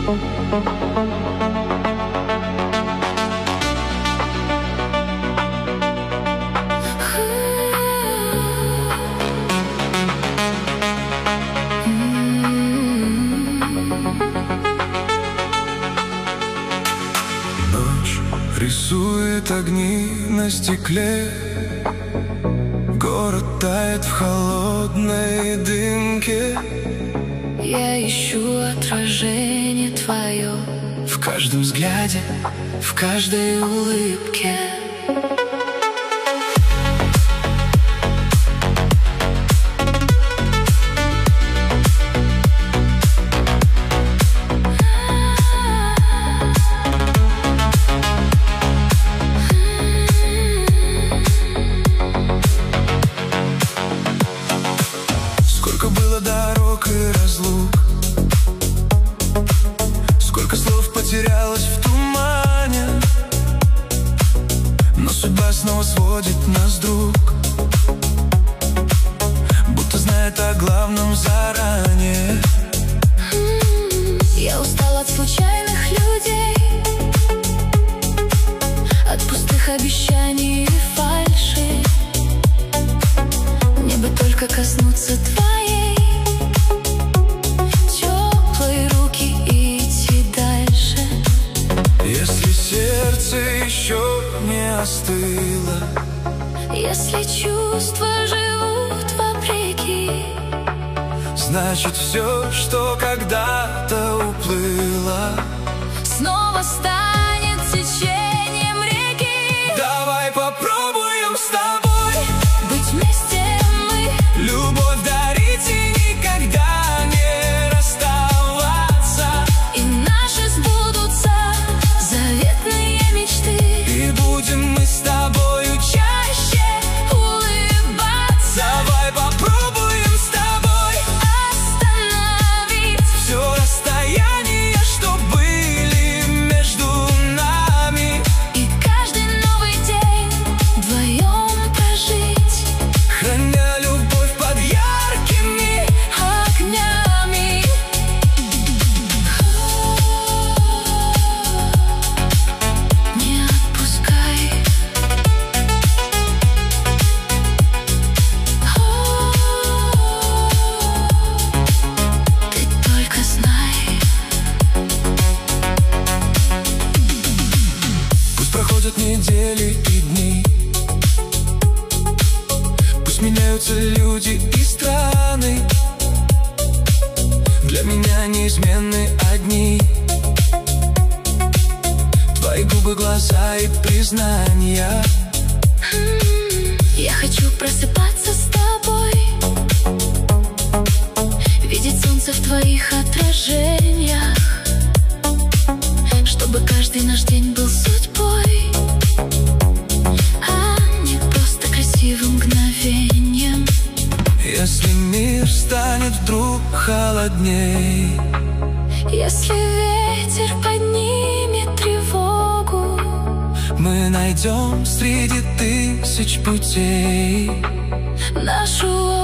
Рисует огни на стекле, город тает в холодной дымке. Я ищу отражение твое в каждом взгляде, в каждой улыбке. Сколько было дорог и разлук, сколько слов потерялось в тумане, но судьба снова сводит нас, друг, будто знает о главном заранее. Я устал от случайных людей, от пустых обещаний и фальши. Мне бы только коснуться твоей теплой руки и идти дальше. Если сердце еще не остыло, если чувства живут вопреки, значит все, что когда-то уплыло, снова станет течением реки. давай попробуем с тобой Быть вместе мы, любовь дарить и никогда не расставаться. и наши сбудутся заветные мечты. И будем мы с тобою чаще Улыбаться, давай попробуем с тобой остановить все расстояние, что были между нами, и каждый новый день вдвоем прожить, храня любовь под яркими огнями. Не отпускай. Ты только знай. Пусть проходят недели и дни, пусть меняются люди и страны, для меня неизменны одни твои губы, глаза и признания. Я хочу просыпаться с тобой, видеть солнце в твоих отражениях, чтобы каждый наш день был судьбой, а не просто красивым мгновением. Если мир станет вдруг холодней, Если ветер поднимет тревогу, мы найдем среди тысяч путей нашу